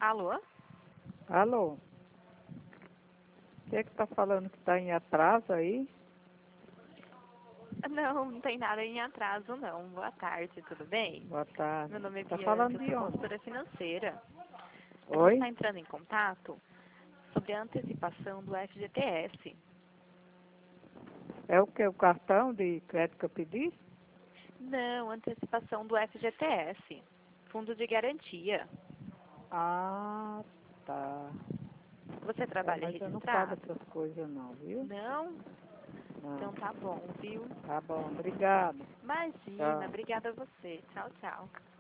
Alô? Alô? Você que tá falando que tá em atraso aí? Não, não tem nada em atraso, não. Boa tarde, tudo bem? Boa tarde. Meu nome é Tá Bianca, falando eu de sou onde? consultora financeira. A gente Oi? está entrando em contato sobre a antecipação do FGTS. É o que? O cartão de crédito que eu pedi? Não, antecipação do FGTS. Fundo de Garantia. Ah, tá. Você É, trabalha mas eu não pago registrado? essas coisas não, viu? Não? Não. Então tá bom, viu? Tá bom, obrigado. Imagina, Tchau. obrigada a você. Tchau, tchau.